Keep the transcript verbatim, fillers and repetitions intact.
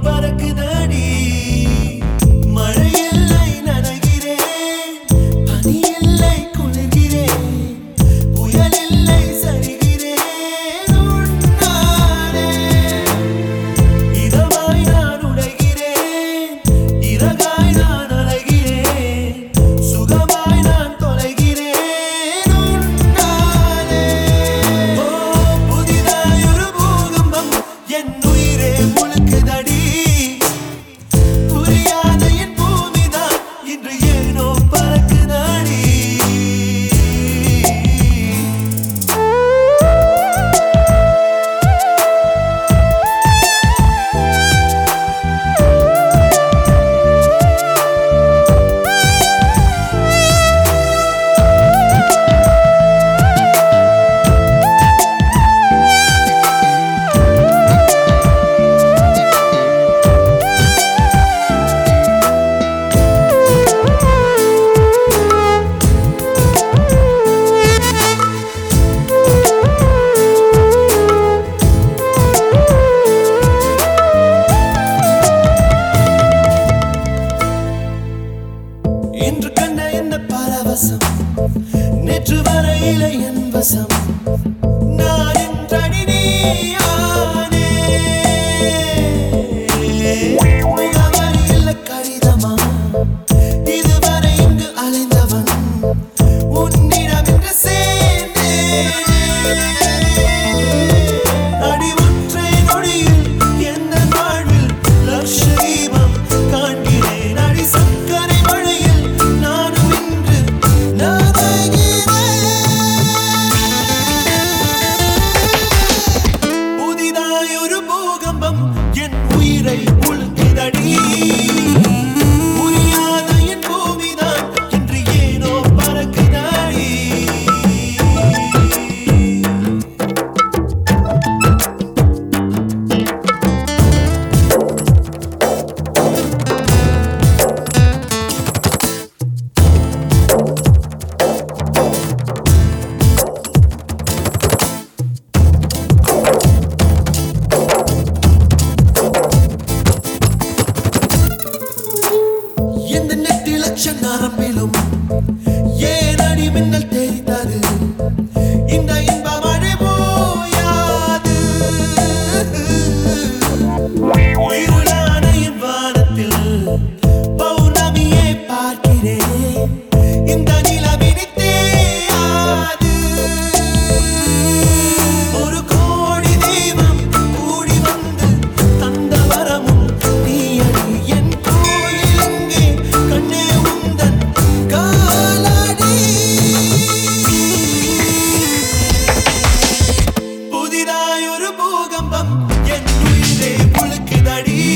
பறக்குதடி மழை இல்லை நனைகிறேன் பனி இல்லை குளிர்கிறேன் புயல் இல்லை சரிகிறேன் உன்னாலே இதமாய் நான் உடைகிறேன் இறகாய் நான் அலைகிறேன் சுகமாய் நான் தொலைகிறேன் உன்னாலே ஓ புதிதாய் ஒரு பூகம்பம் என் உயிரே முழுக்குதடி புரியாத என் பூமிதான் இன்று ஏனோ பறக்குதடி இன்று கண்ட இந்த பரவசம் நேற்று வரையில என் வசம் நான் இன்றடி நீயானே முகவரி இல்ல கடிதமா இதுவரை இங்கு அலைந்தவன் உன்னிடம் இன்று சேர்ந்தேனே அடி ஒற்றை நொடியில் எந்த வாழ்வில் லட்ச தீபம் காண்கிறேன் அடி சக்கரை மழையில் நானும் இன்று நனைகிறேன் புதிதாய் ஒரு பூகம்பம் என் உயிரை உலுக்குதடி புரியாத என் பூமிதான் இன்று ஏனோ பறக்குதடி இந்த நெட்டி லட்ச நரம்பிலும் ஏன் அடி மின்னல் தெரிந்தது இந்த இன்ப மழை போயாது இருளான என் வானத்தில் பௌர்ணமியை பார்க்கிறேன் இந்த நிலவினை தேயாது ஒரு கோடி தெய்வம் கூடி வந்து தந்த வரமும் நீயடி என் கோயில் இங்கே கண்ணே உந்தன் காலடி புதிதாய் ஒரு பூகம்பம் என் உயிரை முழுக்குதடி